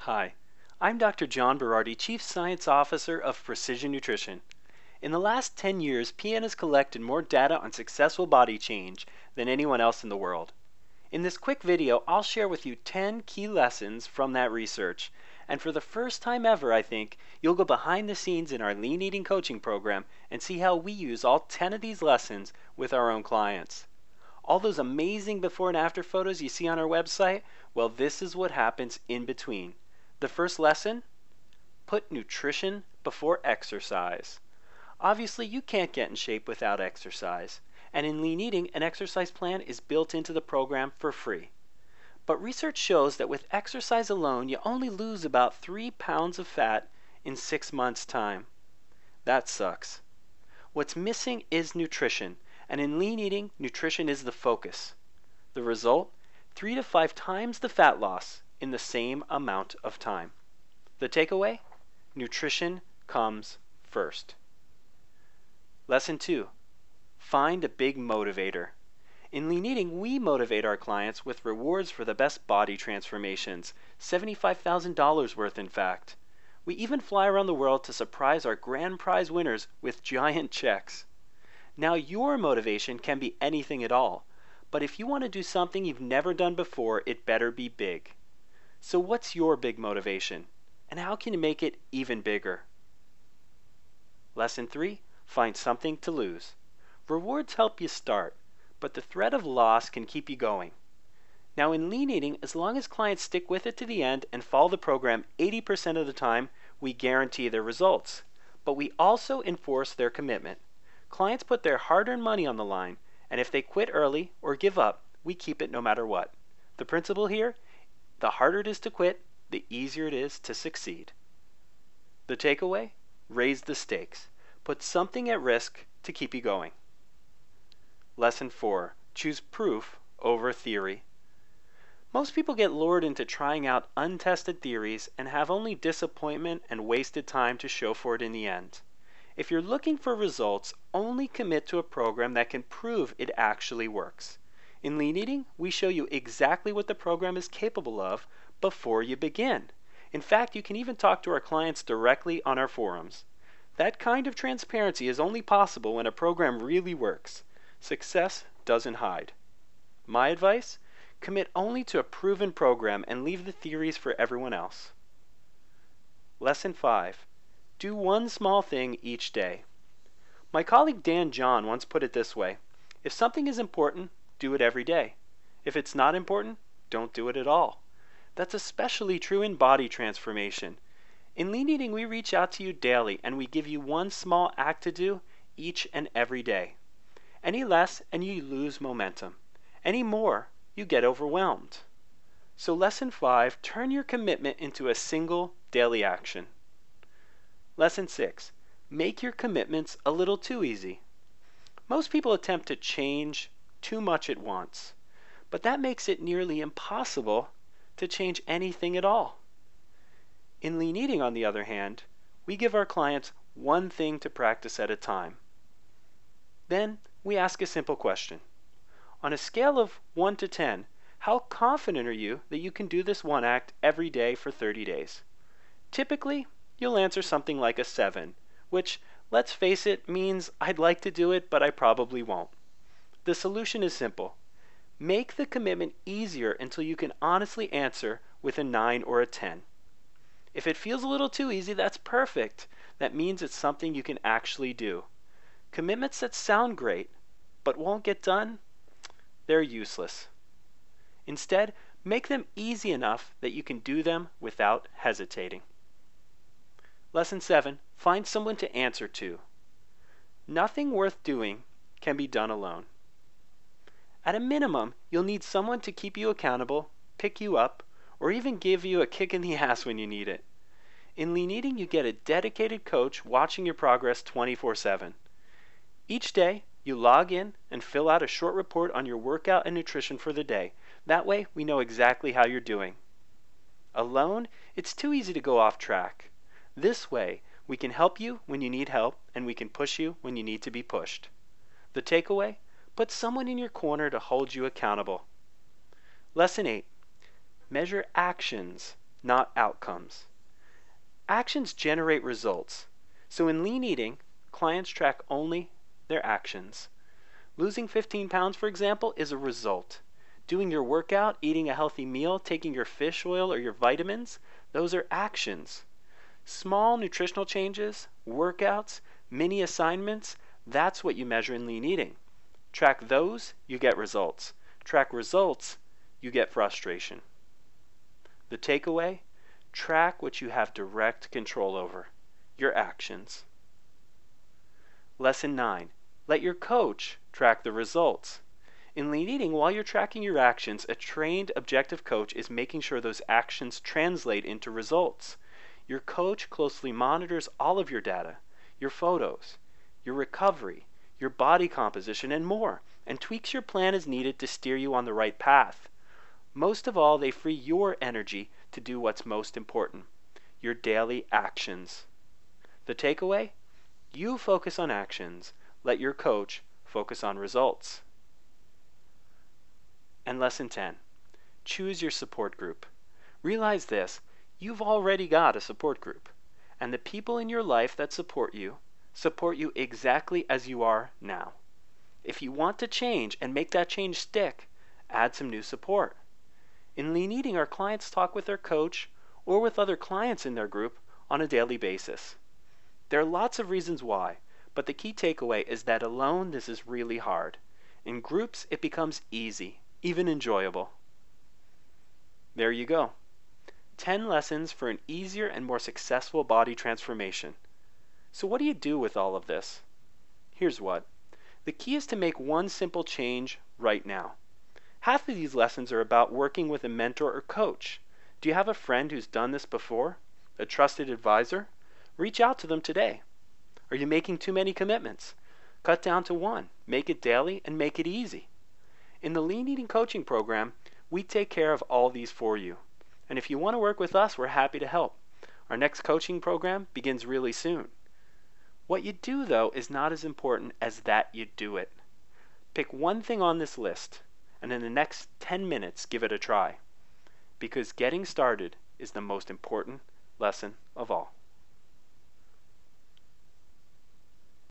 Hi, I'm Dr. John Berardi, Chief Science Officer of Precision Nutrition. In the last 10 years, PN has collected more data on successful body change than anyone else in the world. In this quick video, I'll share with you 10 key lessons from that research. And for the first time ever, I think, you'll go behind the scenes in our Lean Eating Coaching program and see how we use all 10 of these lessons with our own clients. All those amazing before and after photos you see on our website, well, this is what happens in between. The first lesson: put nutrition before exercise. Obviously, you can't get in shape without exercise, and in Lean Eating, an exercise plan is built into the program for free. But research shows that with exercise alone, you only lose about 3 pounds of fat in 6 months' time. That sucks. What's missing is nutrition, and in Lean Eating, nutrition is the focus. The result: 3 to 5 times the fat loss in the same amount of time. The takeaway: nutrition comes first. Lesson 2. Find a big motivator. In Lean Eating, we motivate our clients with rewards for the best body transformations, $75,000 worth in fact. We even fly around the world to surprise our grand prize winners with giant checks. Now, your motivation can be anything at all, but if you want to do something you've never done before, it better be big. So what's your big motivation, and how can you make it even bigger? Lesson 3. Find something to lose. Rewards help you start, but the threat of loss can keep you going. Now, in Lean Eating, as long as clients stick with it to the end and follow the program 80% of the time, we guarantee their results. But we also enforce their commitment. Clients put their hard-earned money on the line, and if they quit early or give up, we keep it no matter what. The principle here: the harder it is to quit, the easier it is to succeed. The takeaway: raise the stakes. Put something at risk to keep you going. Lesson 4. Choose proof over theory. Most people get lured into trying out untested theories and have only disappointment and wasted time to show for it in the end. If you're looking for results, only commit to a program that can prove it actually works. In Lean Eating, we show you exactly what the program is capable of before you begin. In fact, you can even talk to our clients directly on our forums. That kind of transparency is only possible when a program really works. Success doesn't hide. My advice: commit only to a proven program and leave the theories for everyone else. Lesson 5. Do one small thing each day. My colleague Dan John once put it this way: if something is important, do it every day. If it's not important, don't do it at all. That's especially true in body transformation. In Lean Eating, we reach out to you daily and we give you one small act to do each and every day. Any less and you lose momentum. Any more, you get overwhelmed. So lesson 5, turn your commitment into a single daily action. Lesson 6, make your commitments a little too easy. Most people attempt to change too much at once, but that makes it nearly impossible to change anything at all. In Lean Eating, on the other hand, we give our clients one thing to practice at a time. Then we ask a simple question. On a scale of 1 to 10, how confident are you that you can do this one act every day for 30 days? Typically, you'll answer something like a 7, which, let's face it, means I'd like to do it, but I probably won't. The solution is simple. Make the commitment easier until you can honestly answer with a 9 or a 10. If it feels a little too easy, that's perfect. That means it's something you can actually do. Commitments that sound great, but won't get done, they're useless. Instead, make them easy enough that you can do them without hesitating. Lesson 7, find someone to answer to. Nothing worth doing can be done alone. At a minimum, you'll need someone to keep you accountable, pick you up, or even give you a kick in the ass when you need it. In Lean Eating, you get a dedicated coach watching your progress 24/7. Each day, you log in and fill out a short report on your workout and nutrition for the day. That way, we know exactly how you're doing. Alone, it's too easy to go off track. This way, we can help you when you need help, and we can push you when you need to be pushed. The takeaway: put someone in your corner to hold you accountable. Lesson 8. Measure actions, not outcomes. Actions generate results. So in lean eating, clients track only their actions. Losing 15 pounds, for example, is a result. Doing your workout, eating a healthy meal, taking your fish oil or your vitamins, those are actions. Small nutritional changes, workouts, mini assignments, that's what you measure in lean eating. Track those, you get results. Track results, you get frustration. The takeaway, track what you have direct control over, your actions. Lesson 9, let your coach track the results. In lean eating, while you're tracking your actions, a trained objective coach is making sure those actions translate into results. Your coach closely monitors all of your data, your photos, your recovery, your body composition, and more, and tweaks your plan as needed to steer you on the right path. Most of all, they free your energy to do what's most important, your daily actions. The takeaway? You focus on actions, let your coach focus on results. And lesson 10, choose your support group. Realize this, you've already got a support group, and the people in your life that support you exactly as you are now. If you want to change and make that change stick, add some new support. In lean eating, our clients talk with their coach or with other clients in their group on a daily basis. There are lots of reasons why, but the key takeaway is that alone this is really hard. In groups, it becomes easy, even enjoyable. There you go. 10 lessons for an easier and more successful body transformation. So what do you do with all of this? Here's what. The key is to make one simple change right now. Half of these lessons are about working with a mentor or coach. Do you have a friend who's done this before? A trusted advisor? Reach out to them today. Are you making too many commitments? Cut down to one. Make it daily and make it easy. In the Lean Eating Coaching Program, we take care of all these for you. And if you want to work with us, we're happy to help. Our next coaching program begins really soon. What you do, though, is not as important as that you do it. Pick one thing on this list, and in the next 10 minutes, give it a try. Because getting started is the most important lesson of all.